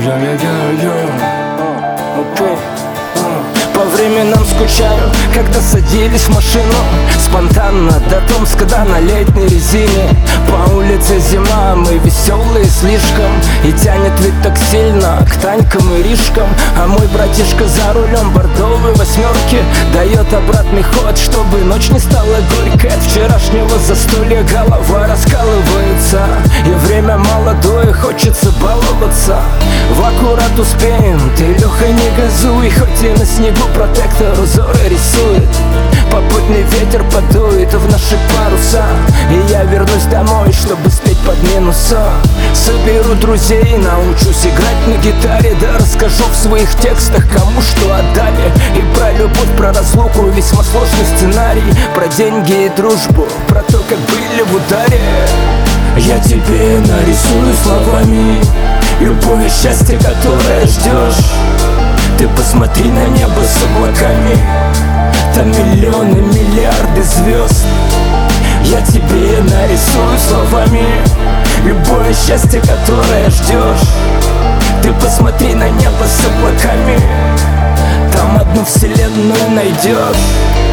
Окей. По временам скучаю, когда садились в машину спонтанно до Томска, да на летней резине. По улице зима, мы веселые слишком, и тянет ведь так сильно к Танькам и Ришкам. А мой братишка за рулем бордовой восьмерки дает обратный ход, чтобы ночь не стала горькой. От вчерашнего застолья голова раскалывается, и время молодое, хочется баловаться. В аккурат успеем, ты, Леха, не газуй, хоть и на снегу протектор узоры рисует. Попутный ветер подует в наши паруса, и я вернусь домой, чтобы спеть под минуса. Соберу друзей, научусь играть на гитаре, да расскажу в своих текстах, кому что отдали. И про любовь, про разлуку, весьма сложный сценарий, про деньги и дружбу, про то, как были в ударе. Я тебе нарисую словами любое счастье, которое ждешь. Ты посмотри на небо с облаками, там миллионы, миллиарды звезд. Я тебе нарисую словами любое счастье, которое ждешь. Ты посмотри на небо с облаками, там одну вселенную найдешь.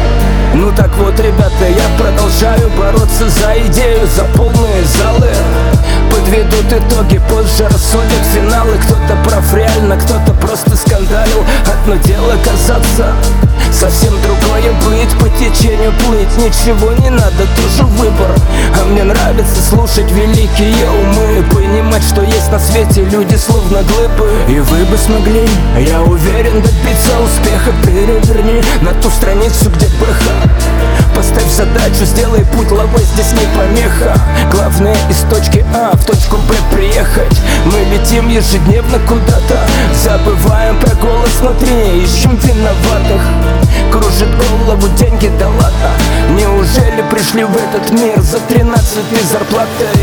Ну так вот, ребята, я продолжаю бороться за идею, за полные залы. Подведут итоги, позже рассудят финалы. Кто-то прав реально, кто-то просто скандалил. Одно дело казаться, совсем другое быть, по течению плыть. Ничего не надо, тоже выбор. А мне нравится слушать великие умы, понимать, что есть на свете люди словно глыбы. И вы бы смогли, я уверен, добиться успеха. Переверни на ту страницу, где бэха. Поставь задачу, сделай путь, лавой здесь не помеха. Главное из точки А в точку Б приехать. Мы летим ежедневно куда-то, забываем про голос внутри, ищем виноватых. Кружит голову деньги, да ладно. Неужели пришли в этот мир за 13-й зарплатой?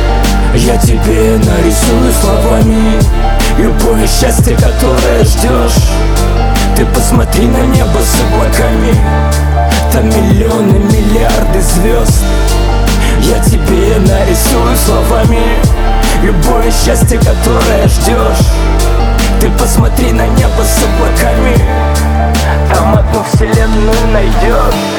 Я тебе нарисую словами любое счастье, которое ждешь. Ты посмотри на небо с облаками, там миллионы, миллиарды звезд. Я тебе нарисую словами любое счастье, которое ждешь. Ты посмотри на небо с облаками, там одну вселенную найдешь.